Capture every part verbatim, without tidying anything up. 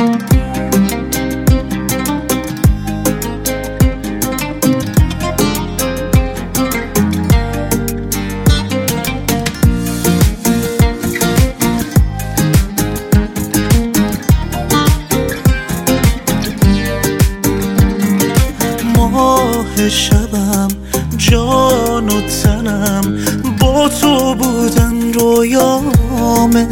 ماه شبم جان و تنم با تو بودن رویامه،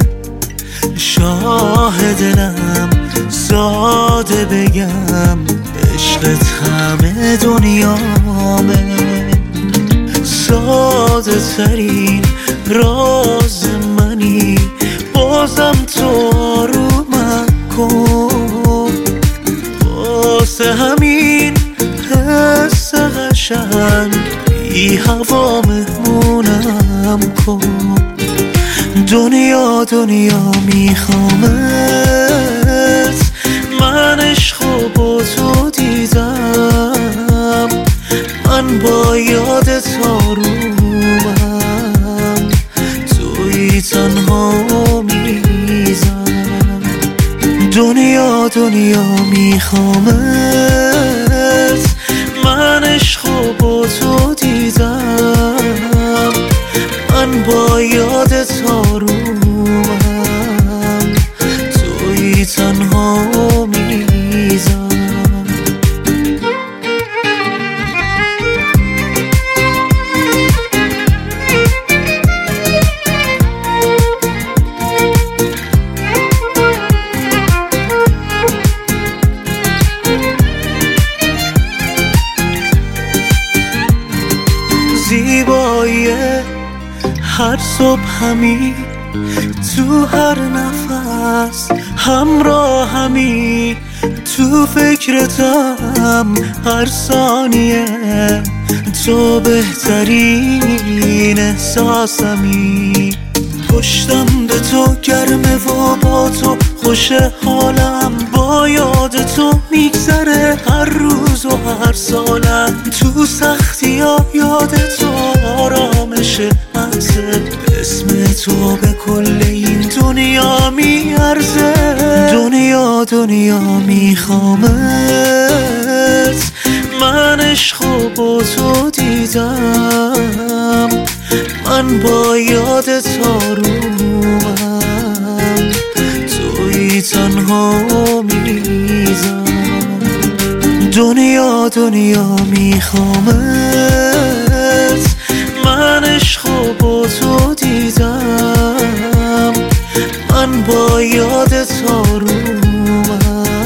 شاه دلم ساده بگم عشقت همه دنیامه، ساده ترین راز منی بازم تو آرومم کن، واسه همین حس قشنگ بی هوا مهمونم کن. دنیا دنیا میخوامت، من عشقو با تو دیدم، من با یادت آرومم، توی تنها میزم. دنیا دنیا میخوامت، من عشقو با تو دیدم، من با یادت آرومم، توی تنها میزم. زیبایی هر صبح همی تو هر نفس، همراه همی تو فکرتم هر ثانیه، تو بهترین احساسمی، پشتم به تو گرمه و با تو خوش حالم، با یاد تو میگذره هر روز و هر سالم، تو سختی ها یاد تو آرامشه محضه، اسم تو به کل این دنیا میارزه. دنیا دنیا میخوامت، من عشقو با تو دیدم، من با یادت آرومم، توی تنها میزم. دنیا دنیا میخوامت، من عشقو با تو دیدم، من با یادت آرومم،